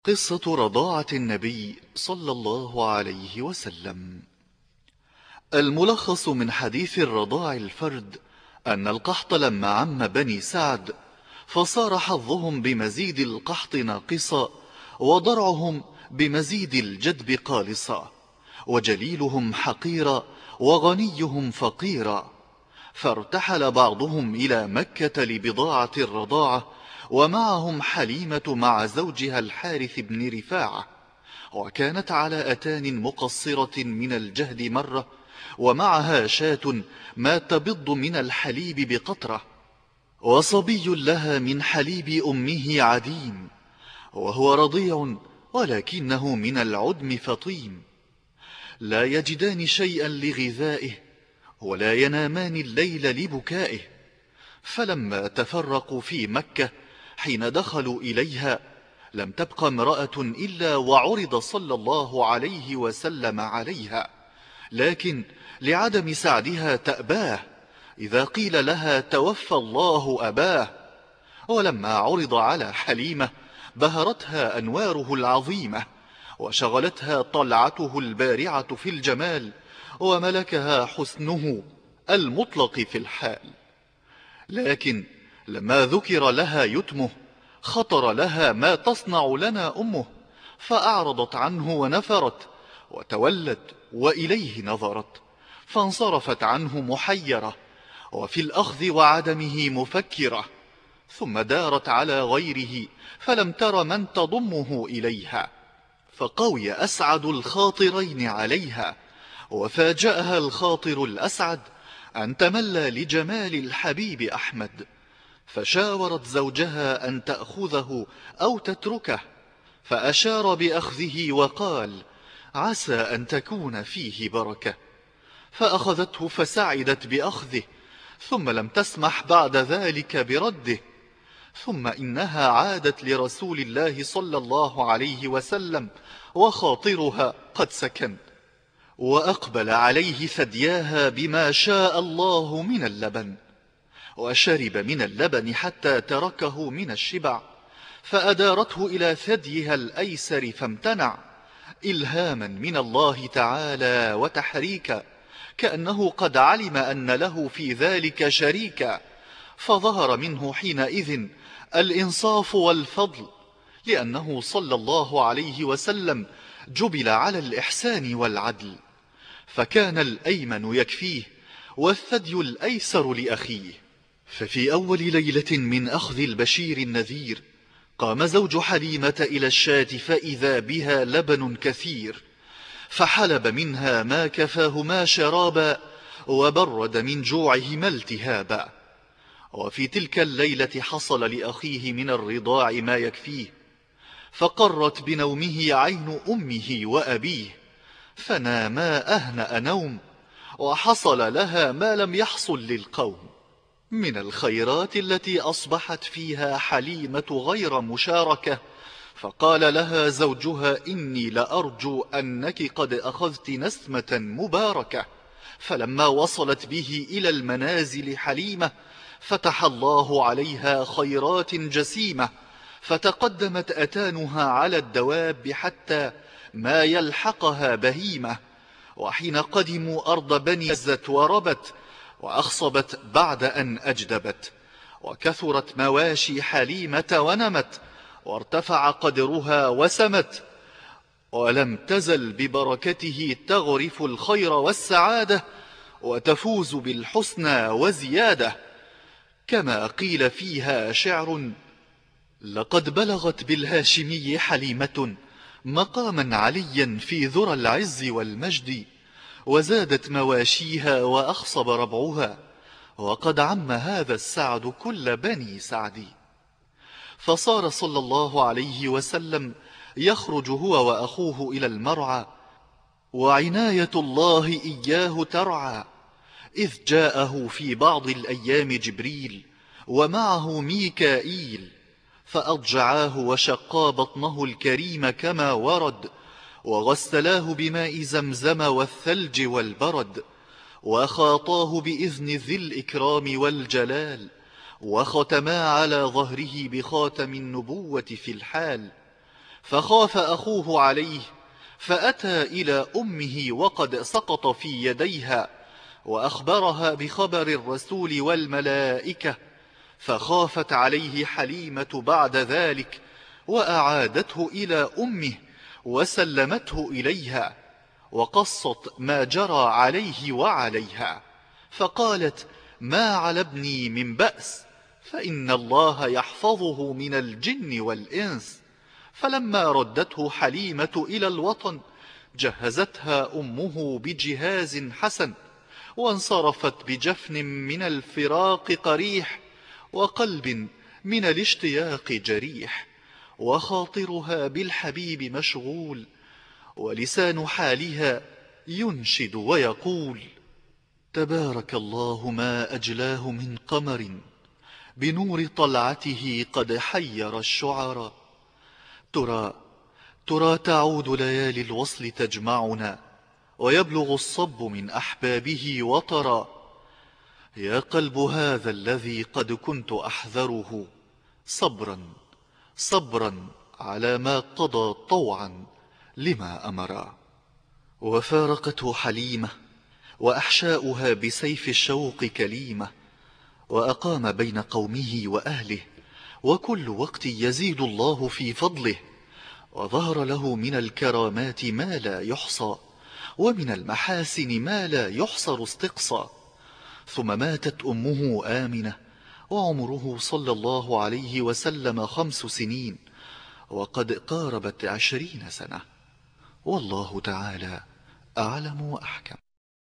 قصة رضاعة النبي صلى الله عليه وسلم. الملخص من حديث الرضاع الفرد أن القحط لما عم بني سعد فصار حظهم بمزيد القحط ناقصا، وضرعهم بمزيد الجدب قالصا، وجليلهم حقيرا وغنيهم فقيرا. فارتحل بعضهم إلى مكة لبضاعة الرضاعة، ومعهم حليمة مع زوجها الحارث بن رفاعة، وكانت على أتان مقصرة من الجهد مرة، ومعها شاة ما تبض من الحليب بقطرة، وصبي لها من حليب أمه عديم، وهو رضيع ولكنه من العدم فطيم. لا يجدان شيئا لغذائه، ولا ينامان الليل لبكائه. فلما تفرقوا في مكة حين دخلوا إليها لم تبق امرأة إلا وعرض صلى الله عليه وسلم عليها، لكن لعدم سعدها تأباه إذا قيل لها توفى الله أباه. ولما عرض على حليمة بهرتها أنواره العظيمة، وشغلتها طلعته البارعة في الجمال، وملكها حسنه المطلق في الحال. لكن لما ذكر لها يتمه خطر لها ما تصنع لنا أمه، فأعرضت عنه ونفرت وتولت وإليه نظرت، فانصرفت عنه محيرة وفي الأخذ وعدمه مفكرة، ثم دارت على غيره فلم تر من تضمه إليها، فقوي أسعد الخاطرين عليها، وفاجأها الخاطر الأسعد أن تملى لجمال الحبيب أحمد، فشاورت زوجها أن تأخذه أو تتركه، فأشار بأخذه وقال: عسى أن تكون فيه بركة. فأخذته فسعدت بأخذه، ثم لم تسمح بعد ذلك برده. ثم إنها عادت لرسول الله صلى الله عليه وسلم وخاطرها قد سكن، وأقبل عليه ثدياها بما شاء الله من اللبن، وشرب من اللبن حتى تركه من الشبع، فأدارته إلى ثديها الأيسر فامتنع، إلهاما من الله تعالى وتحريكا، كأنه قد علم أن له في ذلك شريكا. فظهر منه حينئذ الإنصاف والفضل، لأنه صلى الله عليه وسلم جبل على الإحسان والعدل، فكان الأيمن يكفيه والثدي الأيسر لأخيه. ففي أول ليلة من أخذ البشير النذير قام زوج حليمة إلى الشاة فإذا بها لبن كثير، فحلب منها ما كفاهما شرابا، وبرد من جوعهما التهابا. وفي تلك الليلة حصل لأخيه من الرضاع ما يكفيه، فقرت بنومه عين أمه وأبيه، فناما أهنأ نوم، وحصل لها ما لم يحصل للقوم من الخيرات التي أصبحت فيها حليمة غير مشاركة. فقال لها زوجها: إني لأرجو أنك قد أخذت نسمة مباركة. فلما وصلت به إلى المنازل حليمة فتح الله عليها خيرات جسيمة، فتقدمت أتانها على الدواب حتى ما يلحقها بهيمة. وحين قدموا أرض بني أزت وربت وأخصبت بعد أن أجدبت، وكثرت مواشي حليمة ونمت، وارتفع قدرها وسمت، ولم تزل ببركته تغرف الخير والسعادة، وتفوز بالحسنى وزيادة. كما قيل فيها شعر: لقد بلغت بالهاشمي حليمة مقاما عليا في ذرى العز والمجد، وزادت مواشيها وأخصب ربعها، وقد عم هذا السعد كل بني سعد. فصار صلى الله عليه وسلم يخرج هو وأخوه إلى المرعى، وعناية الله إياه ترعى، إذ جاءه في بعض الأيام جبريل ومعه ميكائيل، فأضجعاه وشقا بطنه الكريم كما ورد، وغسلاه بماء زمزم والثلج والبرد، وخاطاه بإذن ذي الإكرام والجلال، وختما على ظهره بخاتم النبوة في الحال. فخاف أخوه عليه، فأتى إلى أمه وقد سقط في يديها، وأخبرها بخبر الرسول والملائكة، فخافت عليه حليمة بعد ذلك، وأعادته إلى أمه وسلمته إليها، وقصت ما جرى عليه وعليها، فقالت: ما على ابني من بأس، فإن الله يحفظه من الجن والإنس. فلما ردته حليمة إلى الوطن جهزتها أمه بجهاز حسن، وانصرفت بجفن من الفراق قريح، وقلب من الاشتياق جريح، وخاطرها بالحبيب مشغول، ولسان حالها ينشد ويقول: تبارك الله ما أجلاه من قمر، بنور طلعته قد حير الشعراء. ترى تعود ليالي الوصل تجمعنا، ويبلغ الصب من أحبابه وطرا. يا قلب هذا الذي قد كنت أحذره، صبرا صبرا على ما قضى طوعا لما أمرا. وفارقته حليمة، وأحشاؤها بسيف الشوق كليمة، وأقام بين قومه وأهله، وكل وقت يزيد الله في فضله، وظهر له من الكرامات ما لا يحصى، ومن المحاسن ما لا يحصر استقصى. ثم ماتت أمه آمنة، وعمره صلى الله عليه وسلم 5 سنين، وقد قاربت 20 سنة. والله تعالى أعلم وأحكم.